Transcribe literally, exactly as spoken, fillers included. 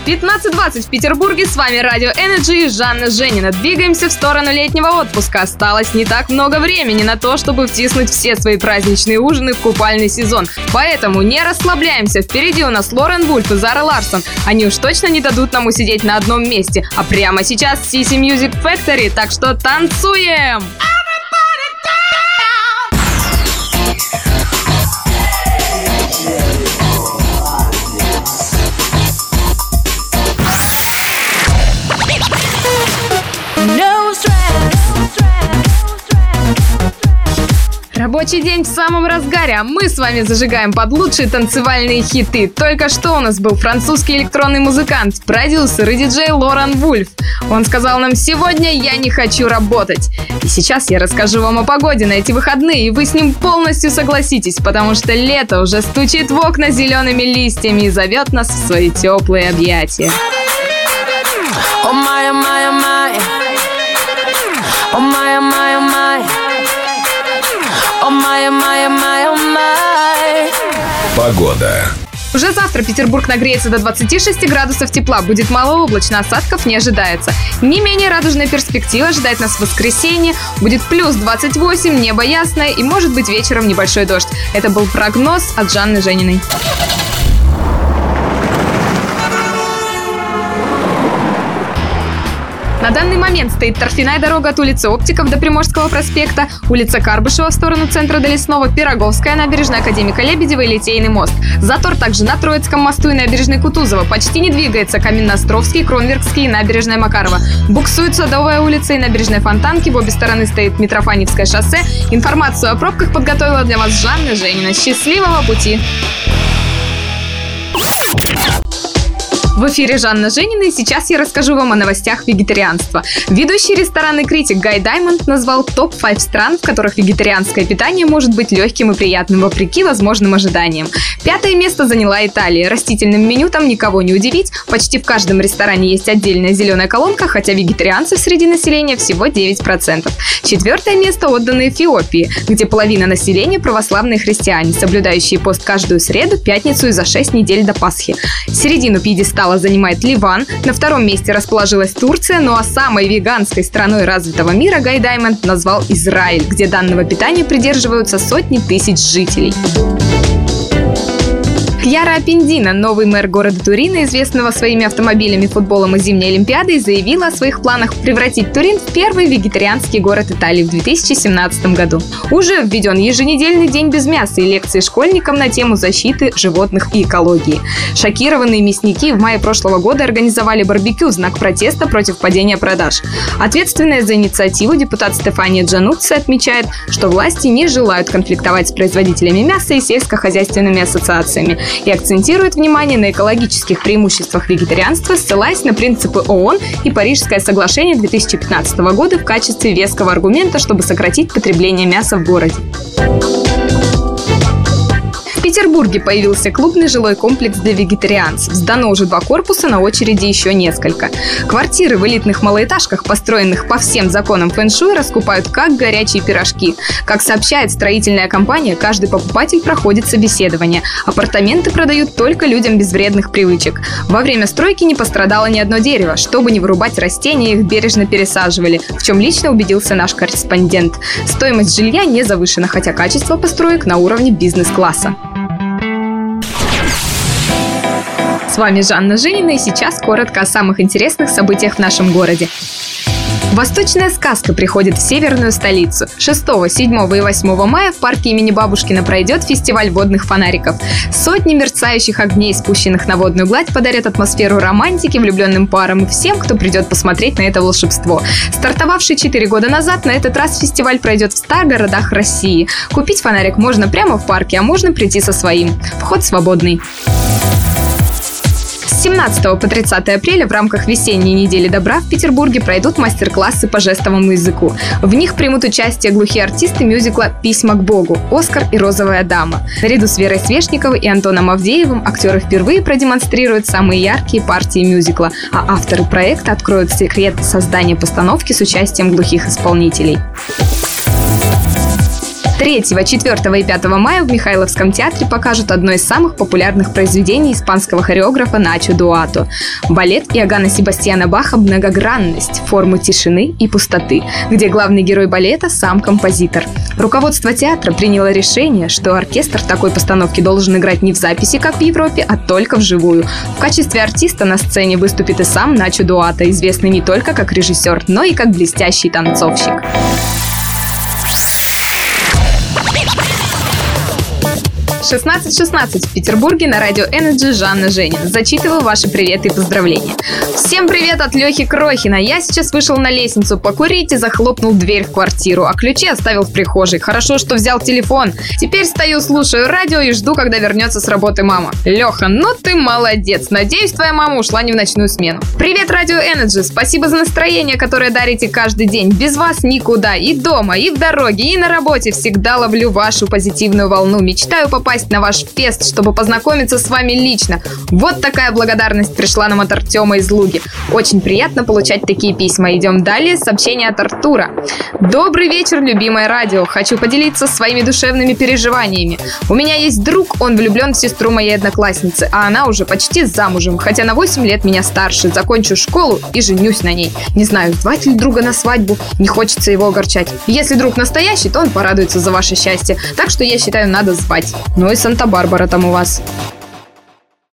пятнадцать двадцать в Петербурге, с вами Радио Energy и Жанна Женина. Двигаемся в сторону летнего отпуска. Осталось не так много времени на то, чтобы втиснуть все свои праздничные ужины в купальный сезон. Поэтому не расслабляемся. Впереди у нас Лорен Вульф и Зара Ларсон. Они уж точно не дадут нам усидеть на одном месте. А прямо сейчас си си Music Factory, так что танцуем! Рабочий день в самом разгаре, а мы с вами зажигаем под лучшие танцевальные хиты. Только что у нас был французский электронный музыкант, продюсер и диджей Лорен Вульф. Он сказал нам: «Сегодня я не хочу работать». И сейчас я расскажу вам о погоде на эти выходные, и вы с ним полностью согласитесь, потому что лето уже стучит в окна зелеными листьями и зовет нас в свои теплые объятия. Oh my, oh my, oh my. Oh my, oh my, oh my. Oh my, oh my, oh my, oh my. Погода. Уже завтра Петербург нагреется до двадцати шести градусов тепла. Будет малооблачно, осадков не ожидается. Не менее радужная перспектива ожидает нас в воскресенье. Будет плюс двадцать восемь, небо ясное и может быть вечером небольшой дождь. Это был прогноз от Жанны Жениной. На данный момент стоит торфяная дорога от улицы Оптиков до Приморского проспекта, улица Карбышева в сторону центра до Лесного, Пироговская набережная, Академика Лебедева и Литейный мост. Затор также на Троицком мосту и набережной Кутузова. Почти не двигается Каменноостровский, Кронверкский и набережная Макарова. Буксует Садовая улица и набережная Фонтанки. В обе стороны стоит Митрофаневское шоссе. Информацию о пробках подготовила для вас Жанна Женина. Счастливого пути! В эфире Жанна Женина, и сейчас я расскажу вам о новостях вегетарианства. Ведущий ресторанный критик Гай Даймонд назвал топ пять стран, в которых вегетарианское питание может быть легким и приятным, вопреки возможным ожиданиям. Пятое место заняла Италия. Растительным меню там никого не удивить. Почти в каждом ресторане есть отдельная зеленая колонка, хотя вегетарианцев среди населения всего девять процентов. Четвертое место отдано Эфиопии, где половина населения православные христиане, соблюдающие пост каждую среду, пятницу и за шесть недель до Пасхи. Середину пьедестала занимает Ливан, на втором месте расположилась Турция, ну а самой веганской страной развитого мира Гай Даймонд назвал Израиль, где данного питания придерживаются сотни тысяч жителей. Кьяра Аппендино, новый мэр города Турина, известного своими автомобилями, футболом и зимней олимпиадой, заявила о своих планах превратить Турин в первый вегетарианский город Италии в две тысячи семнадцатом году. Уже введен еженедельный день без мяса и лекции школьникам на тему защиты животных и экологии. Шокированные мясники в мае прошлого года организовали барбекю в знак протеста против падения продаж. Ответственная за инициативу депутат Стефания Джануцци отмечает, что власти не желают конфликтовать с производителями мяса и сельскохозяйственными ассоциациями, и акцентирует внимание на экологических преимуществах вегетарианства, ссылаясь на принципы ООН и Парижское соглашение две тысячи пятнадцатого года в качестве веского аргумента, чтобы сократить потребление мяса в городе. В Петербурге появился клубный жилой комплекс для вегетарианцев. Сдано уже два корпуса, на очереди еще несколько. Квартиры в элитных малоэтажках, построенных по всем законам фэн-шуй, раскупают как горячие пирожки. Как сообщает строительная компания, каждый покупатель проходит собеседование. Апартаменты продают только людям без вредных привычек. Во время стройки не пострадало ни одно дерево. Чтобы не вырубать растения, их бережно пересаживали, в чем лично убедился наш корреспондент. Стоимость жилья не завышена, хотя качество построек на уровне бизнес-класса. С вами Жанна Женина, и сейчас коротко о самых интересных событиях в нашем городе. Восточная сказка приходит в северную столицу. шестого, седьмого и восьмого мая в парке имени Бабушкина пройдет фестиваль водных фонариков. Сотни мерцающих огней, спущенных на водную гладь, подарят атмосферу романтики влюбленным парам и всем, кто придет посмотреть на это волшебство. Стартовавший четыре года назад, на этот раз фестиваль пройдет в ста городах России. Купить фонарик можно прямо в парке, а можно прийти со своим. Вход свободный. С семнадцатого по тридцатое апреля в рамках весенней недели добра в Петербурге пройдут мастер-классы по жестовому языку. В них примут участие глухие артисты мюзикла «Письма к Богу» Оскар и Розовая дама. Наряду с Верой Свешниковой и Антоном Авдеевым актеры впервые продемонстрируют самые яркие партии мюзикла, а авторы проекта откроют секрет создания постановки с участием глухих исполнителей. третьего, четвёртого и пятого мая в Михайловском театре покажут одно из самых популярных произведений испанского хореографа Начо Дуато. Балет Иоганна Себастьяна Баха «Многогранность. Формы тишины и пустоты», где главный герой балета – сам композитор. Руководство театра приняло решение, что оркестр такой постановки должен играть не в записи, как в Европе, а только вживую. В качестве артиста на сцене выступит и сам Начо Дуато, известный не только как режиссер, но и как блестящий танцовщик. шестнадцать шестнадцать в Петербурге на радио Energy Жанна Женина. Зачитываю ваши приветы и поздравления. Всем привет от Лехи Крохина. Я сейчас вышел на лестницу покурить и захлопнул дверь в квартиру, а ключи оставил в прихожей. Хорошо, что взял телефон. Теперь стою, слушаю радио и жду, когда вернется с работы мама. Леха, ну ты молодец. Надеюсь, твоя мама ушла не в ночную смену. Привет, радио Energy. Спасибо за настроение, которое дарите каждый день. Без вас никуда. И дома, и в дороге, и на работе. Всегда ловлю вашу позитивную волну. Мечтаю попасть на ваш фест, чтобы познакомиться с вами лично. Вот такая благодарность пришла нам от Артема из Луги. Очень приятно получать такие письма. Идем далее. Сообщение от Артура. Добрый вечер, любимое радио. Хочу поделиться своими душевными переживаниями. У меня есть друг, он влюблен в сестру моей одноклассницы, а она уже почти замужем, хотя на восемь лет меня старше. Закончу школу и женюсь на ней. Не знаю, звать ли друга на свадьбу, не хочется его огорчать. Если друг настоящий, то он порадуется за ваше счастье. Так что я считаю, надо звать. Ну и Санта-Барбара там у вас.